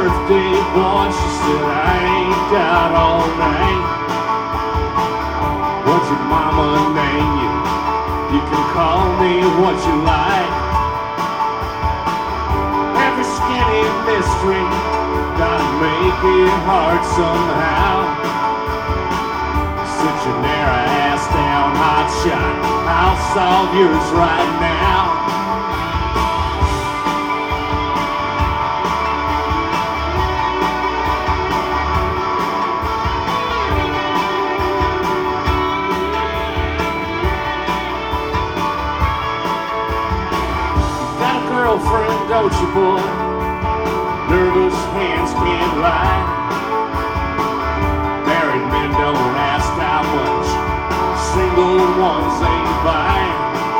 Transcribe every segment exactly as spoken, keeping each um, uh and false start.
birthday, boy, she said, I ain't got all night. What's your mama name you? You can call me what you like. Every skinny mystery gotta make it hard somehow. Sit your narrow ass down, hot shot, I'll solve yours right now. Girlfriend, don't you, boy? Nervous hands can't lie. Married men don't ask how much, single ones ain't buying.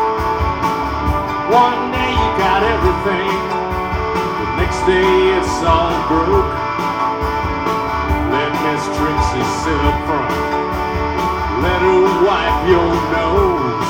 One day you got everything, the next day it's all broke. Let Miss Trixie sit up front, let her wipe your nose.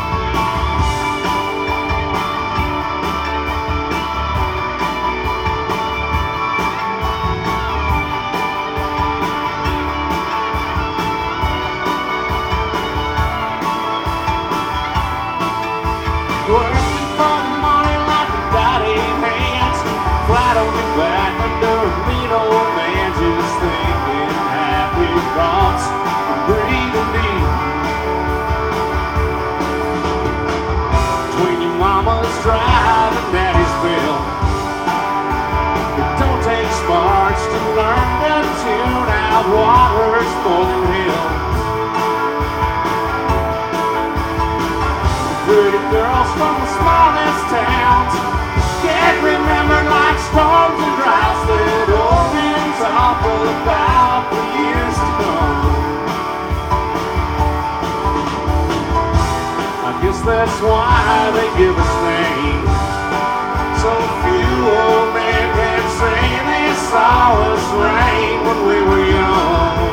Working for the money like a daddy hands, flat on your back under a mean old man, just thinking happy thoughts and breathing deep. Between your mama's drive and daddy's bill, it don't take sparks to learn to tune out water's more than hills. Pretty girls from the smallest towns get remembered like storms and droughts that old men talk about for years to come. I guess that's why they give us names. So few old men can say they saw us rain when we were young.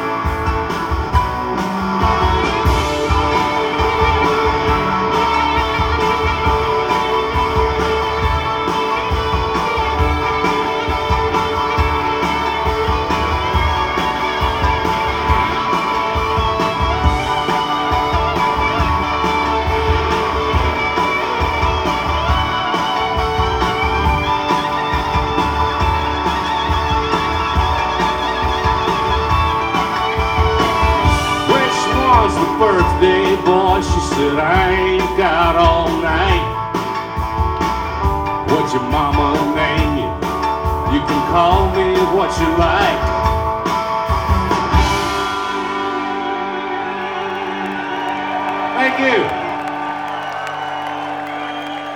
Birthday, boy, she said, I ain't got all night. What's your mama name you? You can call me what you like. Thank you.